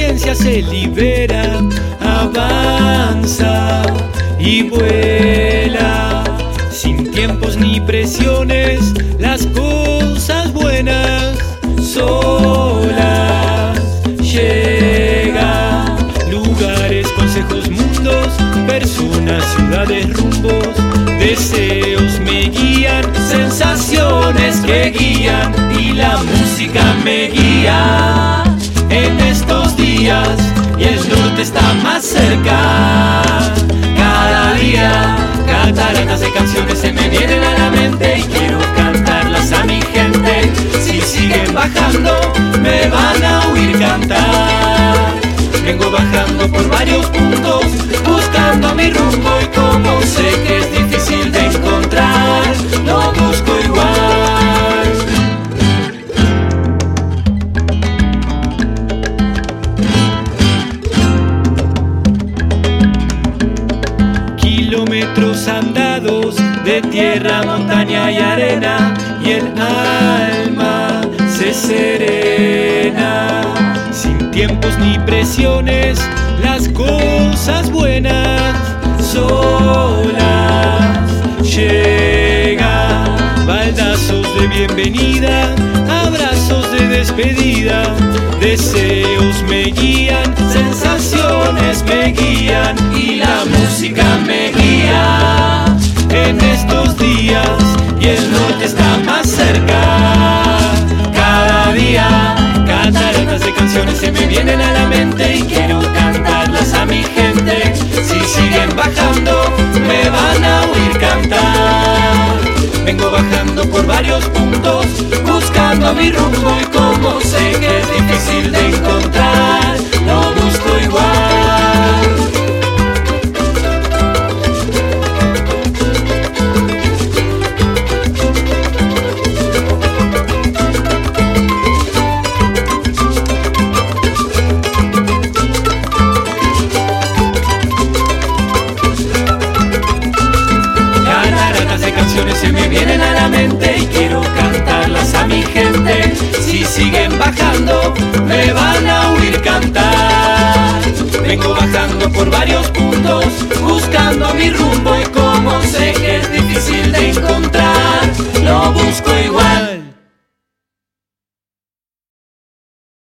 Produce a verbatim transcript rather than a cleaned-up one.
conciencia se libera, avanza y vuela, sin tiempos ni presiones, las cosas buenas solas llegan. Lugares, consejos, mundos, personas, ciudades, rumbos, deseos me guían, sensaciones que guían y la música me guía en estos días y el norte está más cerca. Cada día cataratas de canciones se me vienen a la mente y quiero cantarlas a mi gente. Si siguen bajando me van a oír cantar. Vengo bajando por varios puntos buscando mi rumbo y como sé que es difícil de encontrar, lo busco igual. Kilómetros andados de tierra, montaña y arena y el alma se serena. Sin tiempos ni presiones, las cosas buenas solas llegan. Baldazos de bienvenida, abrazos de despedida, deseos me guían, sensaciones me guían y la música me guía en estos días y el norte está más cerca. Cada día cataratas de canciones se me vienen a la mente y quiero cantarlas a mi gente. Si siguen bajando me van a oír cantar. Vengo bajando por varios puntos buscando mi rumbo y como sé que es difícil de encontrar,